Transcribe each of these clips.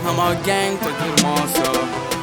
на мой гэнг, это дерьмо всё.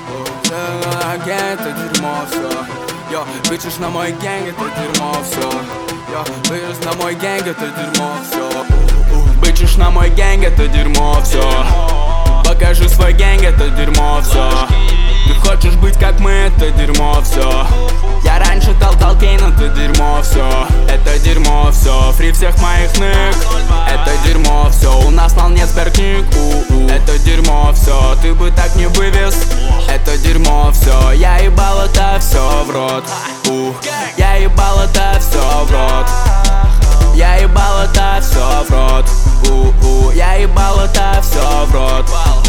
Это дерьмо всё. Йо, бичешь на мой гэнг, это дерьмо всё. Йо, бичешь на мой гэнг, это дерьмо всё. Бичешь на мой гэнг, это дерьмо всё. Покажи свой гэнг, это дерьмо всё. Ты хочешь быть как мы, это дерьмо всё. Я раньше толкал Кейн, это дерьмо всё. Это дерьмо всё, фри всех моих нык. Это дерьмо всё, у нас на нет сберкниг. Это дерьмо всё, ты бы так не вывез. Это дерьмо всё, я ебал это всё в рот. Я ебал это всё в рот. Я ебал это всё в рот. Я ебал это всё в рот.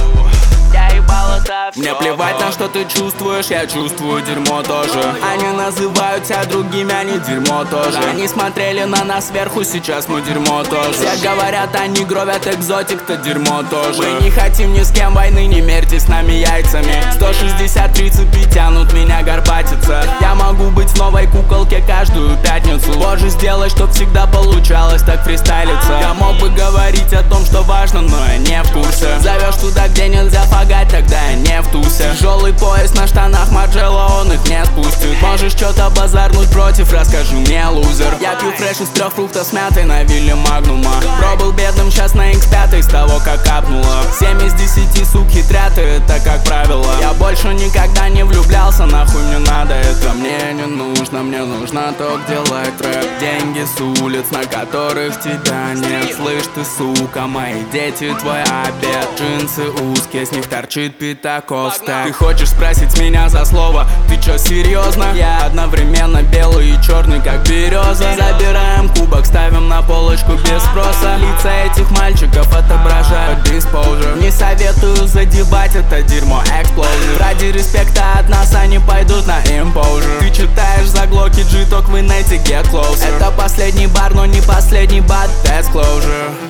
Мне плевать на что ты чувствуешь, я чувствую дерьмо тоже. Они называют себя другими, они дерьмо тоже. Они смотрели на нас сверху, сейчас мы дерьмо тоже. Все говорят, они гробят экзотик, то дерьмо тоже. Мы не хотим ни с кем войны, не мерьте с нами яйцами. 163 цепи тянут меня горбатиться. Я могу быть в новой куколке каждую пятницу. Боже, сделай, чтоб всегда получалось так фристайлиться. Я мог бы говорить о том, что важно, но я не в курсе. Зовешь туда, где нельзя фагать, тогда я не в тусе. Тяжелый пояс на штанах Марджелло, он их не спустит. Можешь что-то базарнуть против, расскажи мне, лузер. Я пью фреш из 3 фруктов с мятой на вилле Магнума. Пробыл бедным, сейчас на X5 с того, как капнуло. 7 из 10 сук хитрят, и это как правило. Я больше никогда не влюблялся, нахуй мне надо это. Мне не нужно, мне нужно то, где лайк трэп. Деньги с улиц, на которых тебя нет. Слышь ты, сука, мои дети, твой обед. Джинсы узкие, с них торчит пятаков стек. Ты хочешь спросить меня за слово, ты чё, серьезно? Я одновременно белый и черный, как береза. Забираем кубок, ставим на полочку без спроса. Лица этих мальчиков отображают диспоужер. Не советую задевать это дерьмо, эксплозив. Ради респекта от нас они пойдут на импоужер. Ты читаешь заглоки G-Talk в инете, get closer. Это последний бар, но не последний бат, that's closure.